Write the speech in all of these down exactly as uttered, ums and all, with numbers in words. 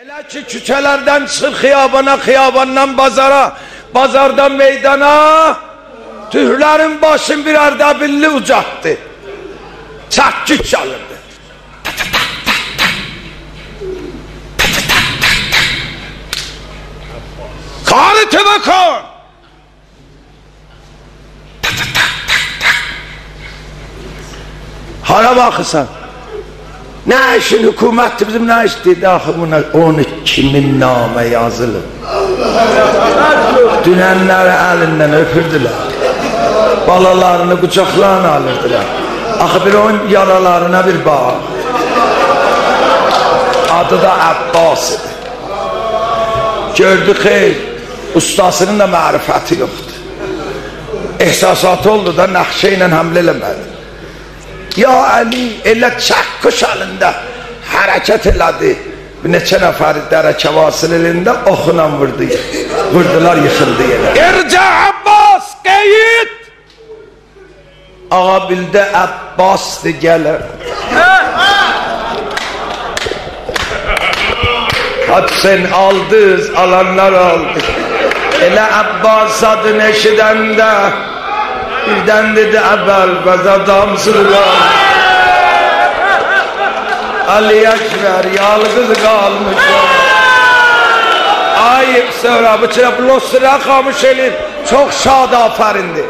Elə ki küçələrdən çıx xiyabana, xiyabandan bazara, bazardan meydana, tühlərin başın bir Ardabilli ucatdı. Çakküç çalırdı. Karı tübekon! Hara bakırsan. Ne işin hükümetti bizim ne iş dedi. Ahı buna onu kimin namı yazılı. Dünenleri elinden öpürdüler. Balalarını kucaklarına alırdılar. Ahı bir onun yaralarına bir bağ. Adı da Abbas idi. Gördü ki ustasının da marifeti yoktu. Ehsasatı oldu da nakşe ile hamle eləmədi. Ya Ali elə çakkuş alında hareket elədi. Bir neçə nəfəri dərəkə vasıl elində oxuna vurdu. Vurdular, yıxıldı yerə. İrca Abbas, qeyd! Ağa bildi Abbas'dı gəlir. Hadi sen aldız, alanlar aldı. Elə Abbas adını eşidəndə birdən dedi əvvəl bəz adamsızlar. Ali Ekber yalqız qalmışlar. Ay sonra bıçına blosura qamış elin. Çox şad afərindi.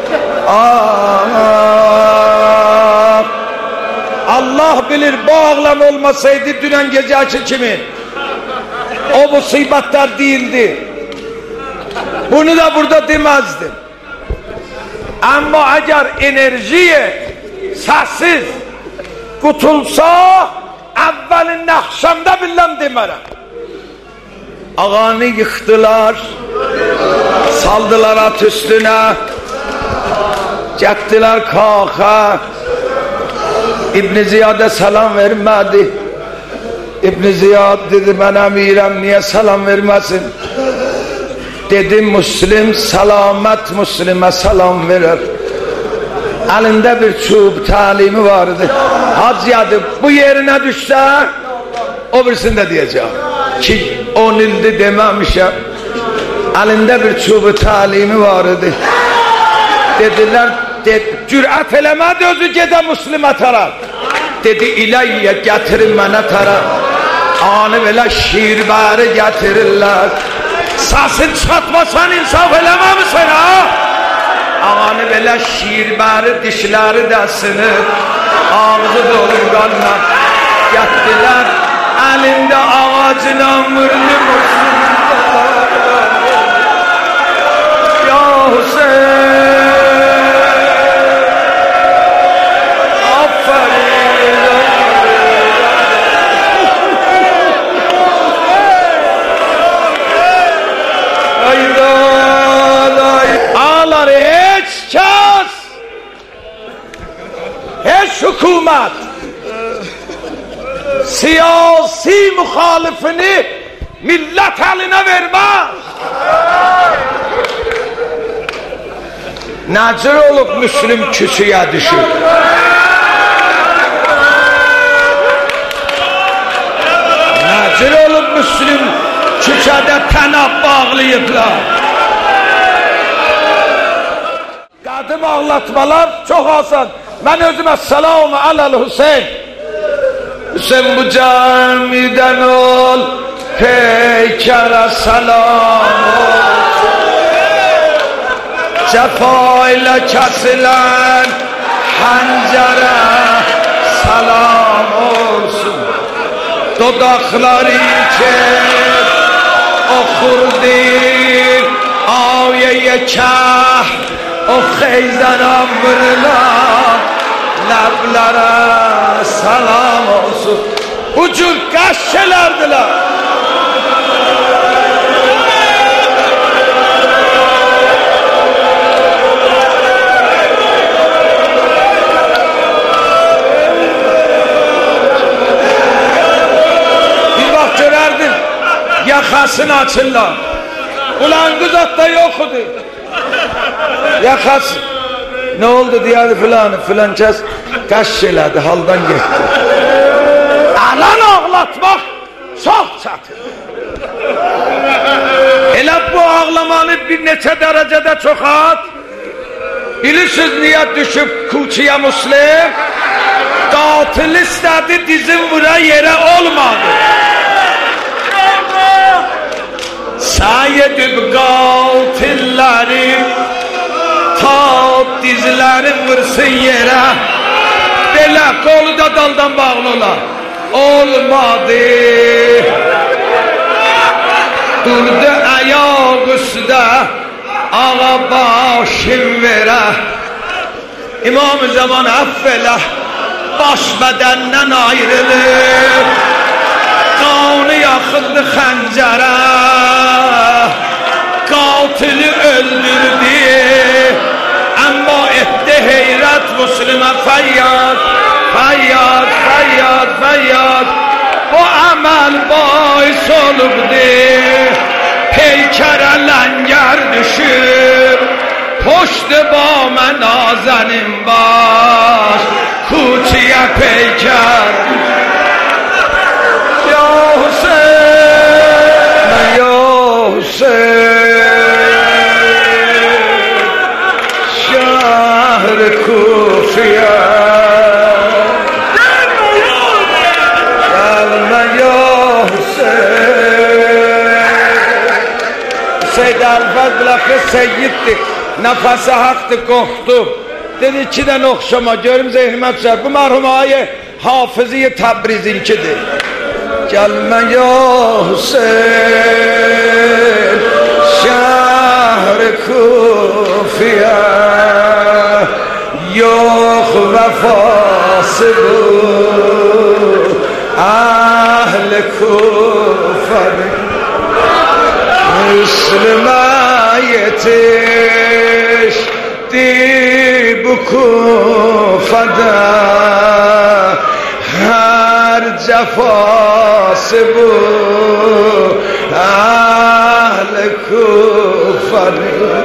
Allah bilir bu ağlam olmasaydı dünən gece açı kimin? O musibetler değildi. Bunu da burada demezdim. Ama eğer enerjiye sessiz kutulsa evvelin akşamda bilmem demerem. Ağanı yıktılar, saldılar at üstüne, çektiler kaka. İbn Ziyad'a selam vermedi. İbn Ziyad dedi ben emirem, niye selam vermesin? Dedi Müslim selamet Müslim'e selam verir. Elinde bir çub talimi vardı. Hacıyadı bu yerine düşse o birisinde diyeceğim. Ki on ildi dememişim. Elinde bir çubu talimi vardı. Dediler dedi, cüret elemedi özü gede Müslim'e taraf. Dedi ileyye getirin bana taraf. Anı belə şiirbəri getirirler. Sasın çatmasan insaf eləmə misin ha? Ağanı belə şiirbəri dişləri də sınır. Ağzı dolu qanla getdilər. Əlində ağacına mürlü Müslüm. Ya Hüseyin hükümet siyasi muhalifini millet eline vermez. Necir olup Müslüm küsüye düşür? Necir olup Müslüm küçede tenab bağlayıplar? Kadın ağlatmalar çok asan. Ben özüme selamu alel Hüseyin. Hüseyin bu camiden ol, peykara selam olsun. Cefayla kesilen hancere selam olsun. Dodakları içer okur değil, avyeye kah, o xeyzden amrılar. Lablara salam olsun. Ucur kaşçelerdiler. Bir bak görerdin yakasını açırlar. Ulan kız hatta yoktu. Yakası ne oldu diye filan filan kes kaç şeylerdi haldan geçti. Alan ağlatmak çok çatır. Elə bu ağlamanı bir neçə dərəcədə çoxalt. Bilirsiniz niyə düşüb kuçiyə Müslim? Qatil istədi dizin vura yerə olmadı. Səy edib qatilləri ta dizləri vursun yerə. Belə qolu da daldan bağlı olar. Olmadı. Durdu ayaq üstə ağa başım verə. İmam zaman əff elə baş bədəndən ayrılır. Qanı yaxıldı xəncərə. Qatili öldürdü. Amma etdi heyrət Müslimə fəyyad. Fəyyad, fəyyad, fəyyad. Bu əməl bahis olubdi. Peykərə ləngər düşür. Poştu ba mən nazenin baş. Kuçiyə peykər. Ya Hüseyin, ya Hüseyin, şəhər Kufiyə. Seyyid Al-Fazl Seyyid'di. Nefesi haktı, korktu. Dedi ikiden okşama, görüm zehnime düşer. Bu merhumayı Hafızı-i Tebrizinkidir. Gelme ya Hüseyin, şehri Kufiye. Yok vefası bu ahl-i Kufe'nin. Müslüme yetişti bu Kufa'da. Her cefası bu ahl-i Kufe'nin.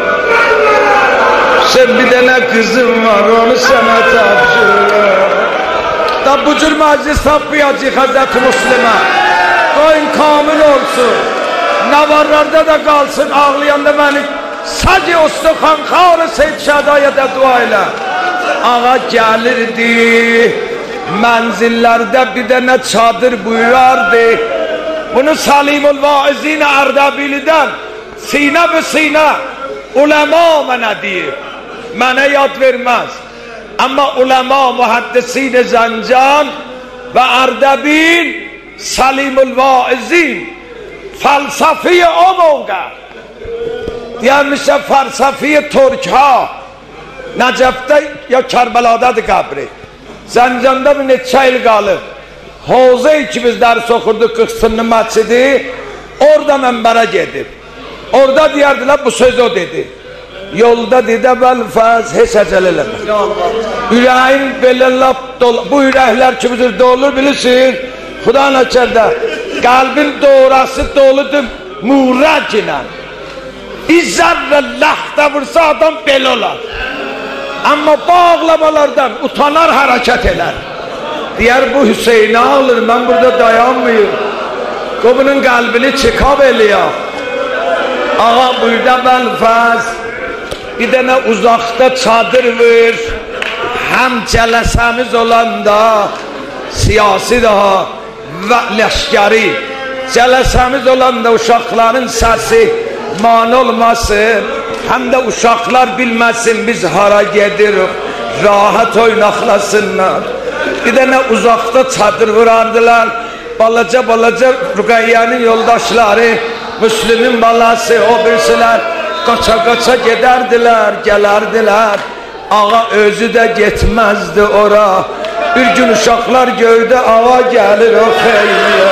Sen bir tane kızım var, onu sana tavsiyorum. Da bu cür meclis tapmayacak Hazreti Müslüme. Koyun kamil olsun. Navarlarda da kalsın, ağlayanda beni Sacı Ustuxan Xarı Seyyid Şədaya da dua ilə. Ağa gəlirdi, mənzillərdə bir dənə çadır buyurardı. Bunu Salimul Vaizin Ərdəbilidən sinə bu sinə ulema mənə deyib. Mənə yad verməz. Amma ulema muhaddisin Zəncan və Ərdəbil Salimul Vaizin falsafi o موقع yani mesela falsafi Türk ha Necef'te ya Kerbela'dadır kabri. Zəncanda bir neçə il qalıb. Hovza ikimiz ders okurduk kırksınlı mescidi. Orada mənbərə gedib. Orada diyardılar bu söz o dedi. Yolda dedi Belfaz heç əcəl eləmə. Ürəyin belə lap dolu. Bu ürəklər kimizdir dolur bilirsiniz. Xuda nəkərdə. Qalbin doğrası doludur muğrac ilə. Bir zərrə laxta vursa adam belə olar. Amma bağlamalardan utanar hərəkət elər. Deyər bu Hüseyin'i alır, mən burada dayanmayım. Qobunun qəlbini çıkab eləyək. Ağa burada Belfaz bir dənə uzaqda çadır ver. Həm cələsəmiz olanda siyasi daha və ləşkəri cələsəmiz olanda uşaqların səsi mani olmasın, həm də uşaqlar bilməsin biz hara gedirik, rahat oynaqlasınlar. Bir dənə uzaqda çadır vurardılar, balaca balaca Rüqəyyənin yoldaşları, Müslümin balası, o birisilər qaça qaça gedərdilər, gələrdilər. Ağa özü də getməzdi ora. Bir gün uşaqlar gördü, ağa gəlir o xeyliyə.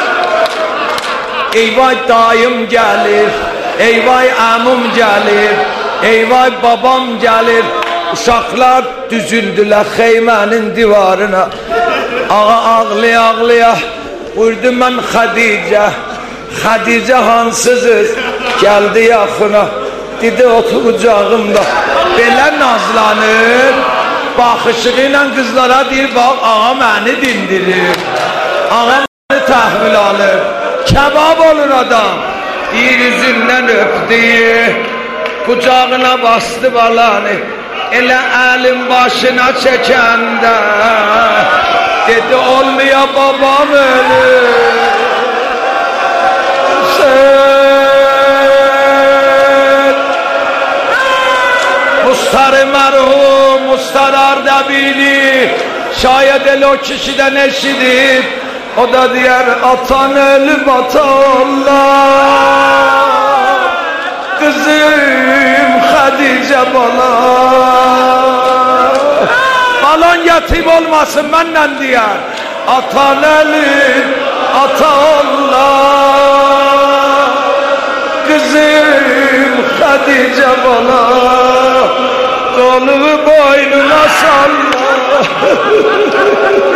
Eyvay dayım gəlir, eyvay əmum gəlir, eyvay babam gəlir. Uşaqlar düzüldülər xeymənin divarına. Ağa ağlaya ağlaya buyurdu mən Xədicə. Xədicə hansızız? Gəldi yaxına. Dedi otur ucağımda. Belə nazlanır. Baxışı ilə qızlara deyir, bax ağa məni dindirir. Ağa məni təhvil alır. kebap olur adam. Yüzünden öptü, kucağına bastı balanı. Ele elin başına çekende dedi olmuyor babam ölür. Mustar merhum, Mustar Ardebili, şayet el o kişiden eşidir. O da diğer atan ölüp atalla. Kızım Hadice bala. Balan yetim olmasın benden diye. Atan ölüp atalla. Kızım Hadice bala. Kolumu boynuna salla.